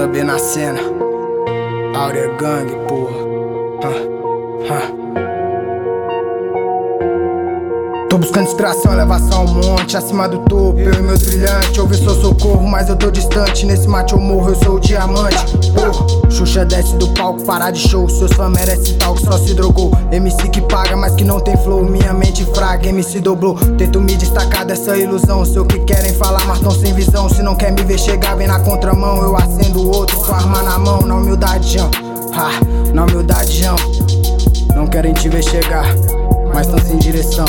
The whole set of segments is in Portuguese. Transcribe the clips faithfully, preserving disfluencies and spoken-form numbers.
J B na cena, Aurea Gang, porra. Ha, ha. Tô buscando inspiração, elevação ao monte, acima do topo, eu e meu trilhante. Ouvi seu socorro, mas eu tô distante. Nesse mate eu morro, eu sou o diamante. Porra, Xuxa desce do palco, parar de show. Seus fãs merecem tal que só se drogou. M C que paga, mas que não tem flow. Minha mente fraca, M C dobrou. Tento me destacar dessa ilusão. Sei o que querem falar, mas tão sem visão. Se não quer me ver chegar, vem na contramão. Eu acendo o outro com a arma na mão. Na humildade, ha, na humildade, não querem te ver chegar, mas tão sem direção.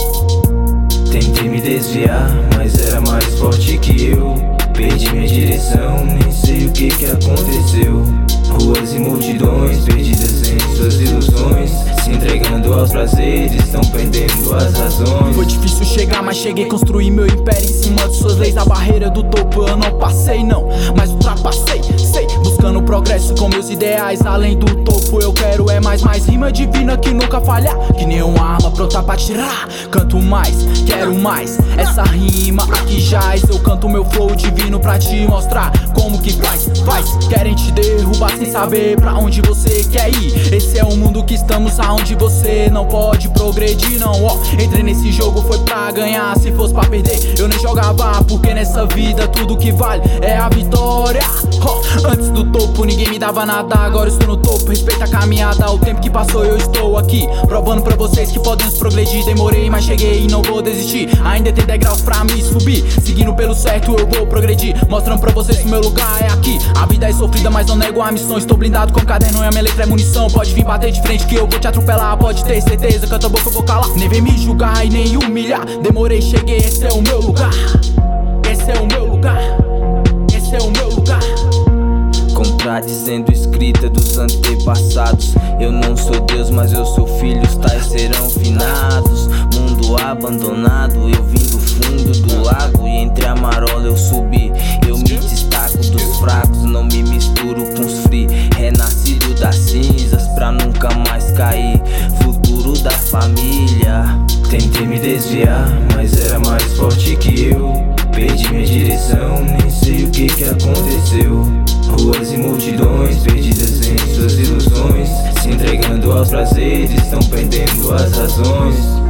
Tentei me desviar, mas era mais forte que eu. Perdi minha direção, nem sei o que que aconteceu. Ruas e multidões, perdidas em suas ilusões, se entregando aos prazeres, estão perdendo as razões. Foi difícil chegar, mas cheguei a construir meu império em cima de suas leis. A barreira do topo eu não passei não, mas ultrapassei, sei. Buscando progresso com meus ideais, além do topo eu quero é mais, mais. Rima divina que nunca falhar, que nem uma arma pronta pra tirar. Canto mais, quero mais, essa rima aqui jaz. Eu canto meu flow divino pra te mostrar como que faz, faz. Querem te derrubar sem saber pra onde você quer ir. Esse é o mundo que estamos, aonde você não pode progredir não, ó. Entrei nesse jogo foi pra ganhar, se fosse pra perder eu nem jogava. Porque nessa vida tudo que vale é a vitória, ó. Antes do topo ninguém me dava nada, agora estou no topo. Respeita a caminhada, o tempo que passou eu estou aqui, provando pra vocês que podemos progredir. Demorei, mas cheguei e não vou desistir. Ainda tem degraus pra me subir, seguindo pelo certo eu vou progredir. Mostrando pra vocês que o meu lugar é aqui. A vida é sofrida, mas não nego a missão. Estou blindado com caderno e a minha letra é munição. Pode vir bater de frente que eu vou te atropelar, pode ter certeza, canta a boca eu vou calar. Nem vem me julgar e nem humilhar. Demorei, cheguei, esse é o meu lugar. Esse é o meu lugar. Esse é o meu lugar. Contradizendo escrita dos antepassados. Eu não sou Deus, mas eu sou filho, os tais serão finados. Mundo abandonado, eu vim do fundo do lago. E entre a marola eu subi, eu me destaco dos fracos. Não me misturo com os free, renascido das cinzas pra nunca mais cair. Futuro da família. Tentei me desviar, mas era mais forte que eu. Perdi minha direção, nem sei o que que aconteceu. Ruas e multidões, perdidas em suas ilusões, se entregando aos prazeres, estão perdendo as razões.